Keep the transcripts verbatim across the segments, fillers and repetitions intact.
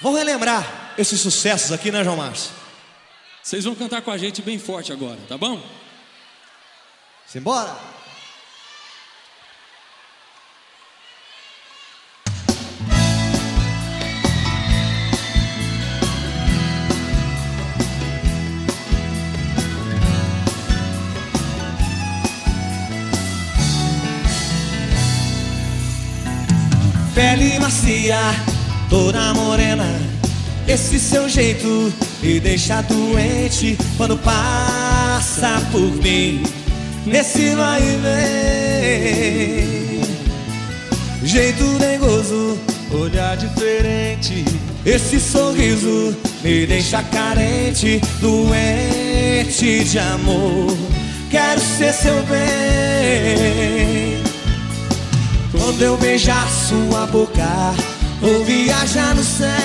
Vamos relembrar esses sucessos aqui, né, João Márcio? Vocês vão cantar com a gente bem forte agora, tá bom? Simbora! Pele macia, toda morena, esse seu jeito me deixa doente quando passa por mim. Nesse vai e vem, jeito dengoso, olhar diferente, esse sorriso me deixa carente, doente de amor. Quero ser seu bem. Quando eu beijar sua boca, vou viajar no céu.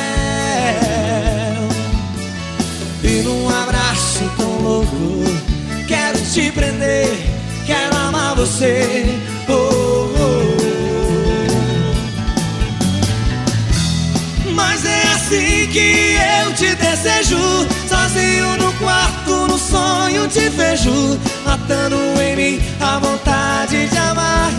E num abraço tão louco, quero te prender, quero amar você. Oh, oh. Mas é assim que eu te desejo, sozinho no quarto, no sonho te vejo, matando em mim a vontade de amar.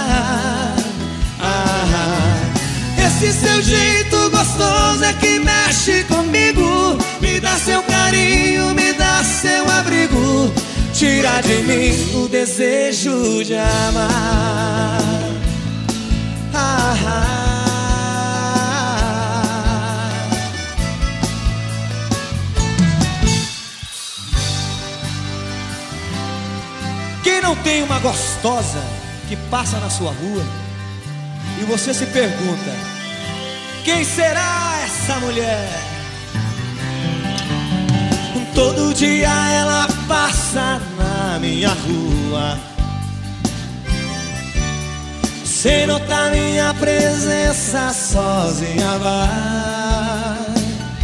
Esse seu jeito gostoso é que mexe comigo, me dá seu carinho, me dá seu abrigo, tira de mim o desejo de amar. Ah, ah. Quem não tem uma gostosa que passa na sua rua e você se pergunta: quem será essa mulher? Todo dia ela passa na minha rua, sem notar minha presença, sozinha vai.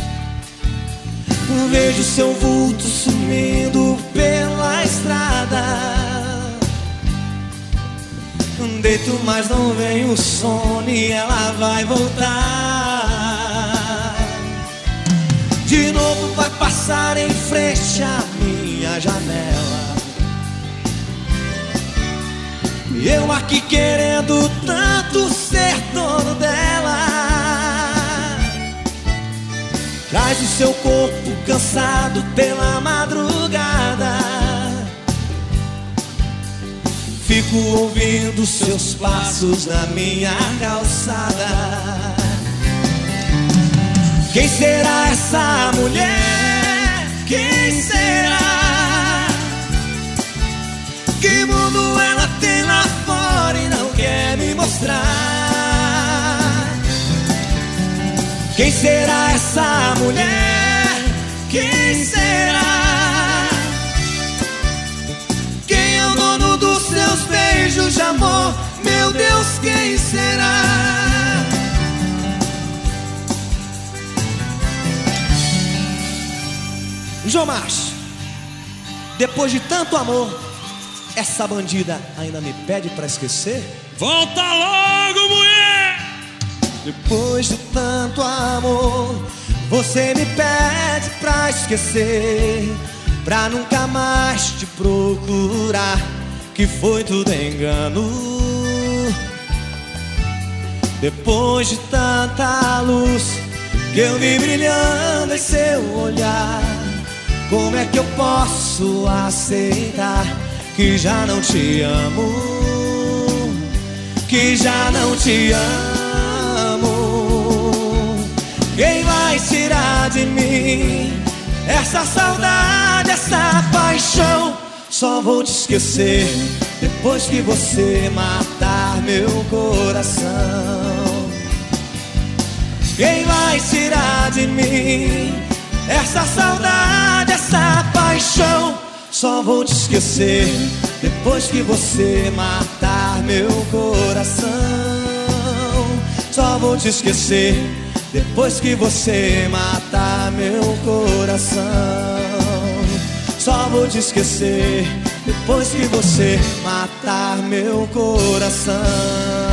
Vejo seu vulto sumindo pela estrada, deito, mas não vem o sono e ela vai voltar. De novo vai passar em frente à minha janela, e eu aqui querendo tanto ser dono dela. Traz o seu corpo cansado pela madrugada, fico ouvindo seus passos na minha calçada. Quem será essa mulher? Quem será? Que mundo ela tem lá fora e não quer me mostrar? Quem será essa mulher? Quem será? Quem é o dono dos seus beijos de amor? Meu Deus, quem será? João Márcio, depois de tanto amor, essa bandida ainda me pede pra esquecer? Volta logo, mulher! Depois de tanto amor, você me pede pra esquecer, pra nunca mais te procurar, que foi tudo engano. Depois de tanta luz que eu vi brilhando em seu olhar, como é que eu posso aceitar que já não te amo, que já não te amo? Quem vai tirar de mim essa saudade, essa paixão? Só vou te esquecer depois que você matar meu coração. Quem vai tirar de mim essa saudade, essa paixão? Só vou te esquecer depois que você matar meu coração. Só vou te esquecer depois que você matar meu coração. Só vou te esquecer depois que você matar meu coração.